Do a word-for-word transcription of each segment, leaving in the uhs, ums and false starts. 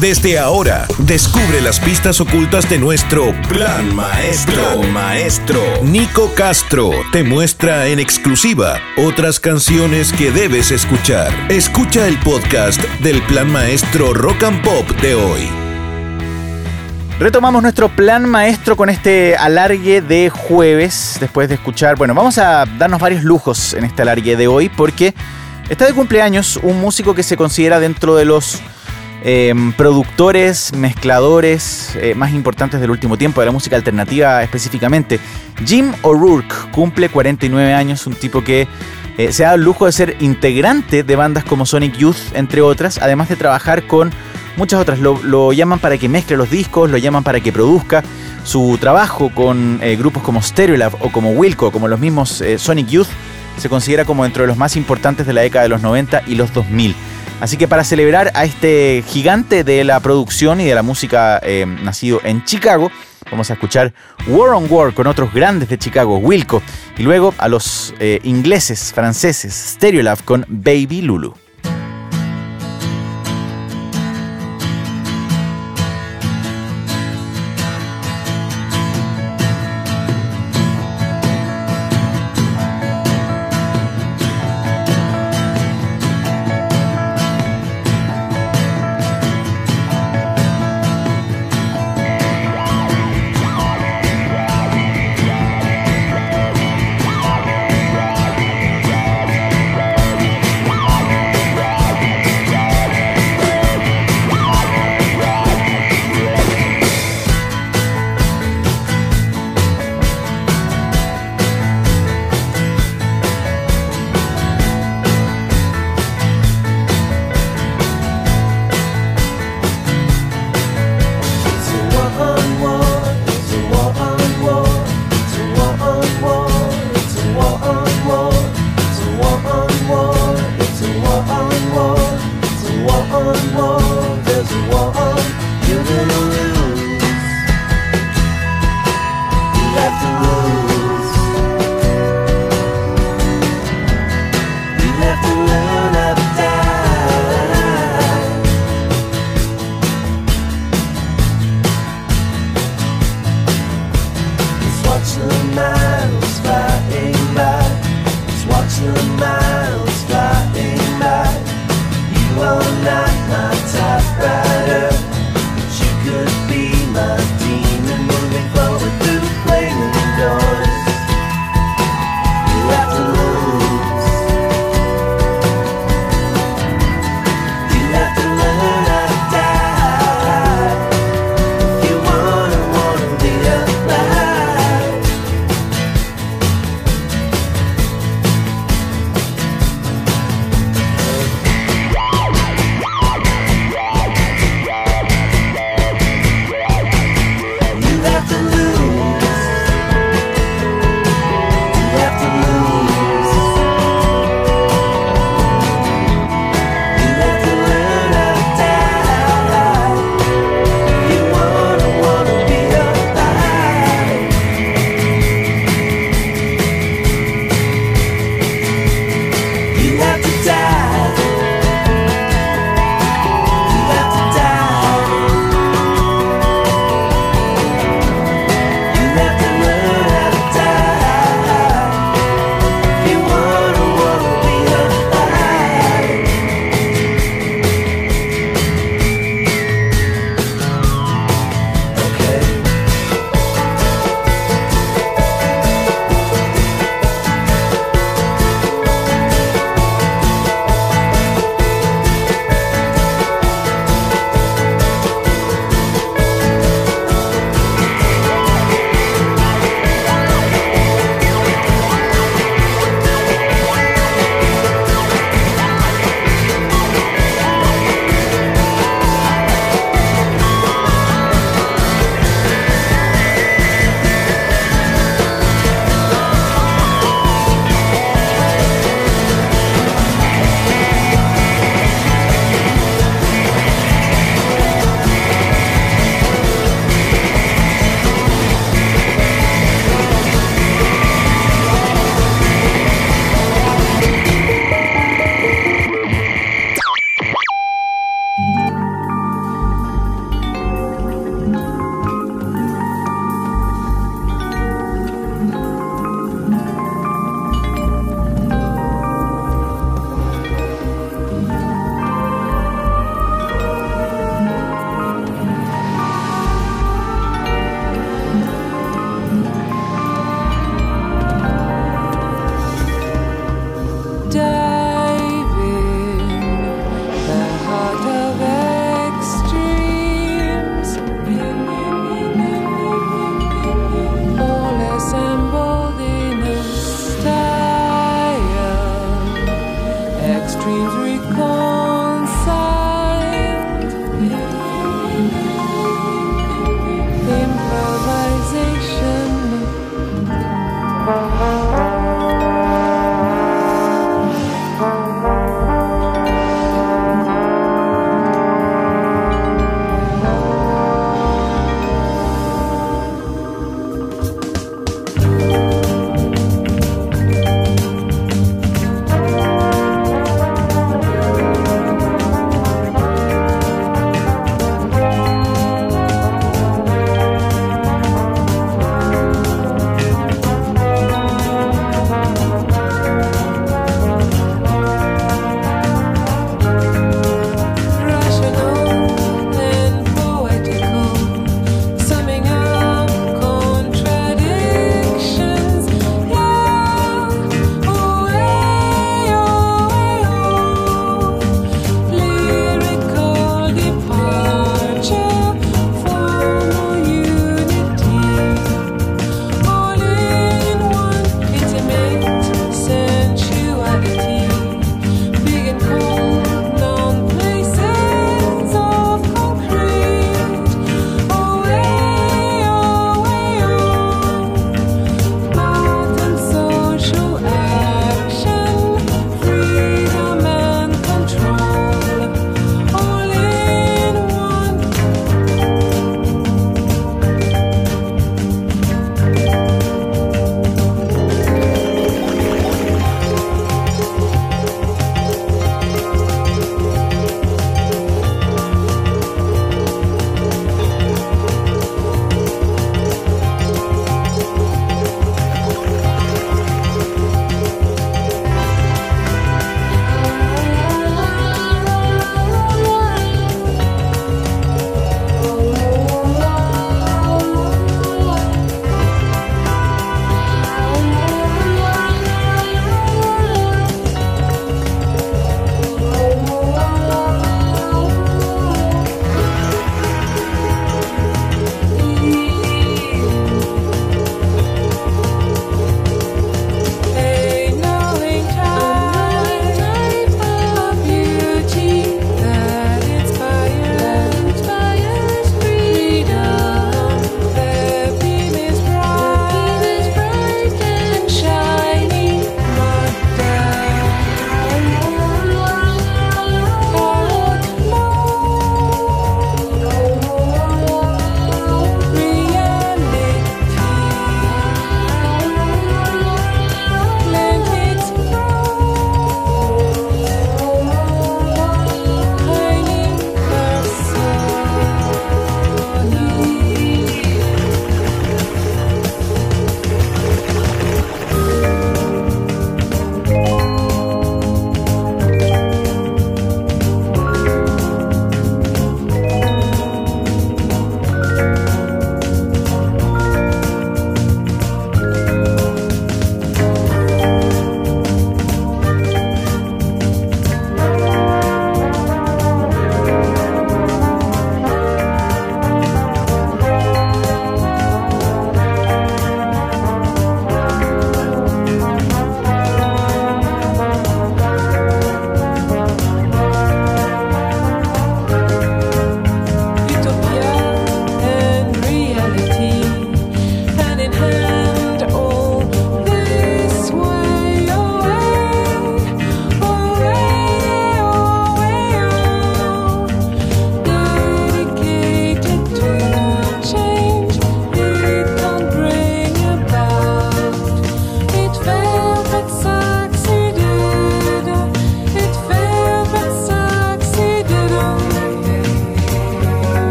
Desde ahora, descubre las pistas ocultas de nuestro Plan Maestro. Plan Maestro. Nico Castro te muestra en exclusiva otras canciones que debes escuchar. Escucha el podcast del Plan Maestro Rock and Pop de hoy. Retomamos nuestro Plan Maestro con este alargue de jueves, después de escuchar... Bueno, vamos a darnos varios lujos en este alargue de hoy, porque está de cumpleaños un músico que se considera dentro de los eh, productores, mezcladores eh, más importantes del último tiempo, de la música alternativa específicamente. Jim O'Rourke cumple cuarenta y nueve años, un tipo que eh, se ha dado el lujo de ser integrante de bandas como Sonic Youth, entre otras, además de trabajar con muchas otras. Lo, lo llaman para que mezcle los discos, lo llaman para que produzca. Su trabajo con eh, grupos como Stereolab o como Wilco, como los mismos eh, Sonic Youth, se considera como dentro de los más importantes de la década de los noventa y los dos mil. Así que para celebrar a este gigante de la producción y de la música eh, nacido en Chicago, vamos a escuchar War on War con otros grandes de Chicago, Wilco, y luego a los eh, ingleses, franceses, Stereolab con Baby Lulu.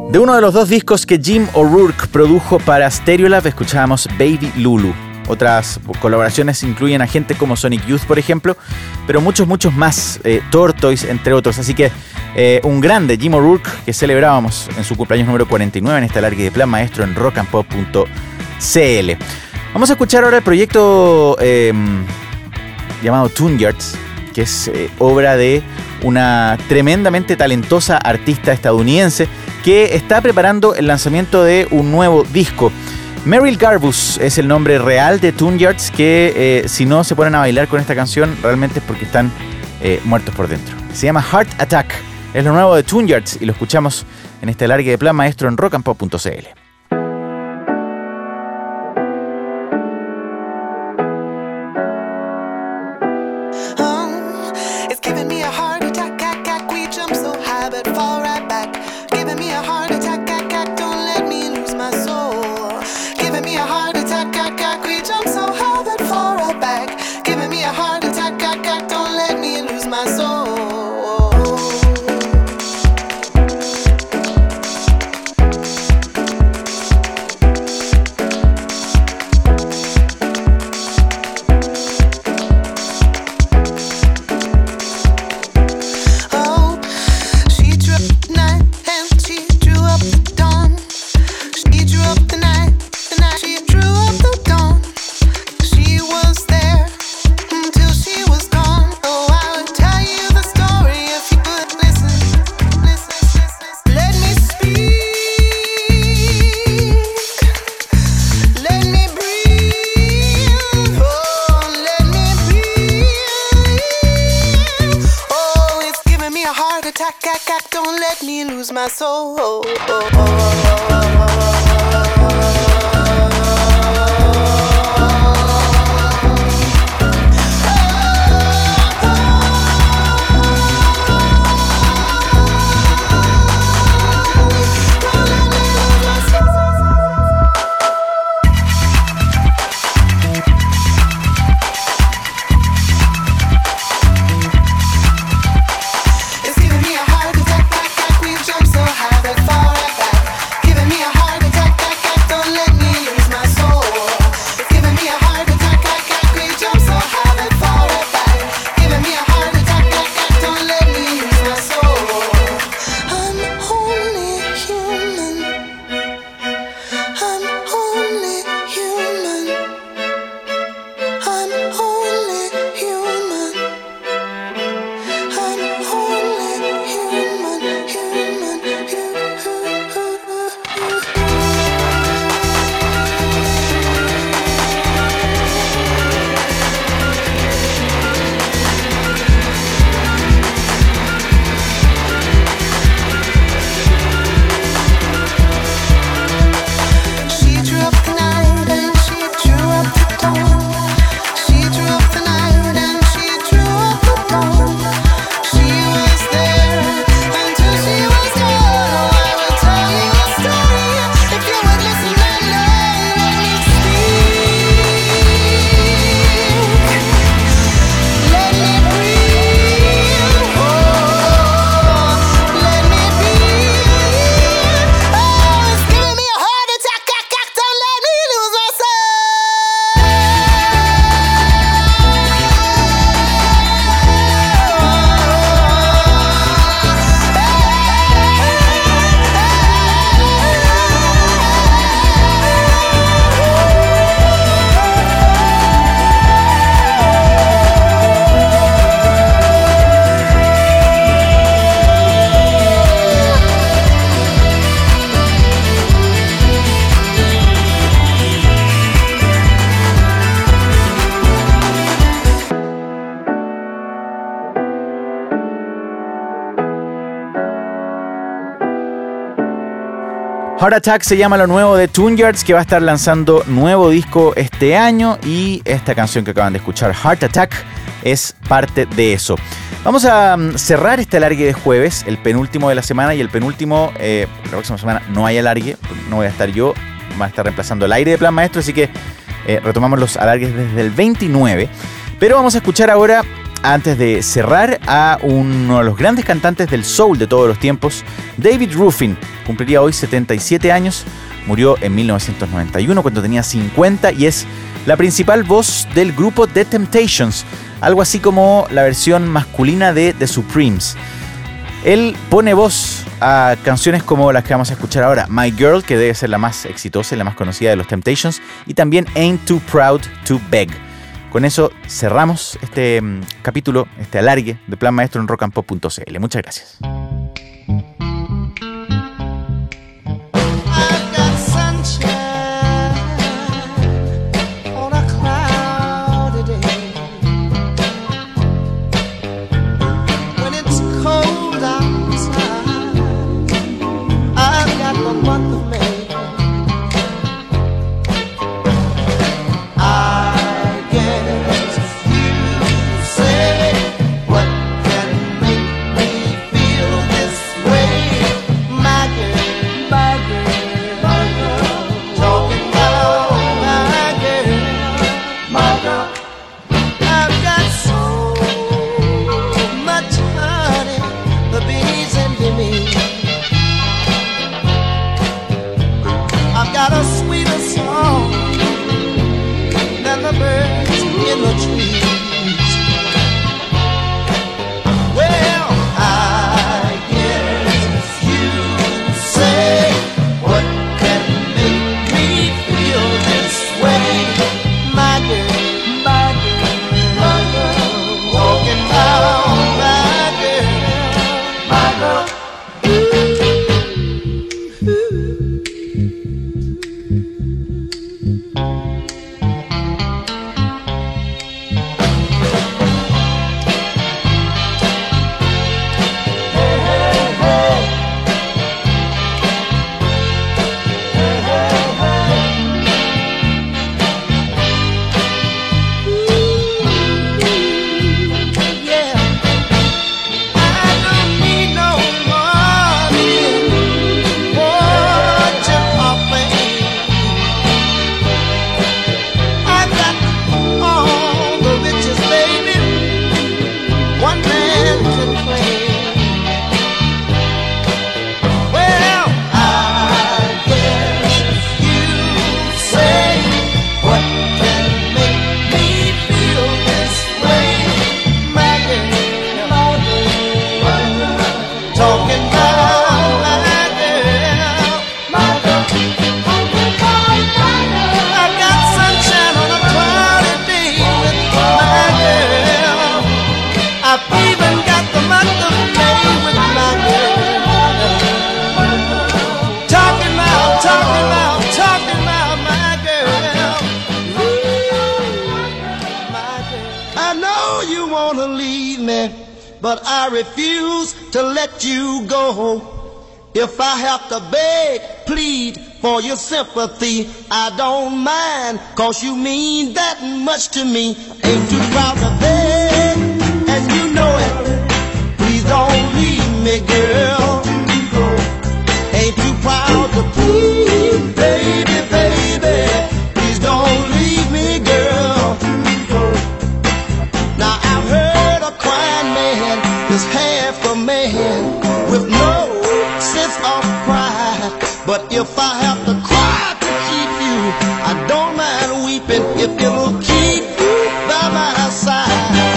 De uno de los dos discos que Jim O'Rourke produjo para Stereolab escuchábamos Baby Lulu. Otras colaboraciones incluyen a gente como Sonic Youth, por ejemplo, pero muchos, muchos más, eh, Tortoise, entre otros. Así que eh, un grande Jim O'Rourke que celebrábamos en su cumpleaños número cuarenta y nueve en este alargue de Plan Maestro en rock and pop punto c l. Vamos a escuchar ahora el proyecto eh, llamado Tune-Yards, que es eh, obra de una tremendamente talentosa artista estadounidense que está preparando el lanzamiento de un nuevo disco. Meryl Garbus es el nombre real de Tune-Yards, que eh, si no se ponen a bailar con esta canción realmente es porque están eh, muertos por dentro. Se llama Heart Attack, es lo nuevo de Tune-Yards y lo escuchamos en este alargue de Plan Maestro en rock and pop punto c l. Heart Attack se llama lo nuevo de Tune-Yards, que va a estar lanzando nuevo disco este año, y esta canción que acaban de escuchar, Heart Attack, es parte de eso. Vamos a cerrar este alargue de jueves, el penúltimo de la semana, y el penúltimo, eh, la próxima semana no hay alargue, no voy a estar yo, va a estar reemplazando el aire de Plan Maestro, así que eh, retomamos los alargues desde el veintinueve. Pero vamos a escuchar ahora antes de cerrar, a uno de los grandes cantantes del soul de todos los tiempos, David Ruffin. Cumpliría hoy setenta y siete años, murió en mil novecientos noventa y uno cuando tenía cincuenta y es la principal voz del grupo The Temptations, algo así como la versión masculina de The Supremes. Él pone voz a canciones como las que vamos a escuchar ahora, My Girl, que debe ser la más exitosa y la más conocida de los Temptations, y también Ain't Too Proud to Beg. Con eso cerramos este um, capítulo, este alargue de Plan Maestro en rock and pop punto c l. Muchas gracias. But I refuse to let you go. If I have to beg, plead for your sympathy, I don't mind, cause you mean that much to me. Ain't too proud to beg, and you know it. Please don't leave me, girl. Ain't too proud to plead, baby, baby. Please don't leave me, girl. Now I've heard a crying man is half a man with no sense of pride. But if I have to cry to keep you, I don't mind weeping if it'll keep you by my side.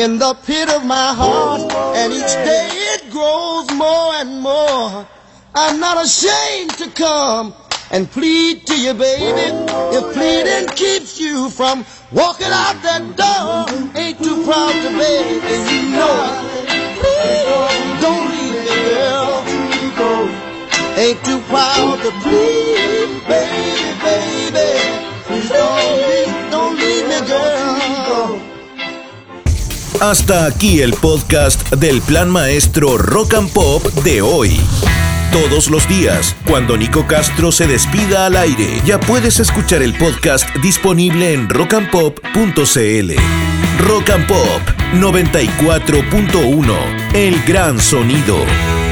in the pit of my heart, and each day it grows more and more. I'm not ashamed to come and plead to you, baby. If pleading keeps you from walking out that door, ain't too proud to beg, and you know it. Please don't leave me, girl. Ain't too proud to plead, baby, baby. Please don't leave, don't leave me, girl. Hasta aquí el podcast del Plan Maestro Rock and Pop de hoy. Todos los días, cuando Nico Castro se despida al aire, ya puedes escuchar el podcast disponible en rock and pop punto c l. Rock and Pop noventa y cuatro punto uno, el gran sonido.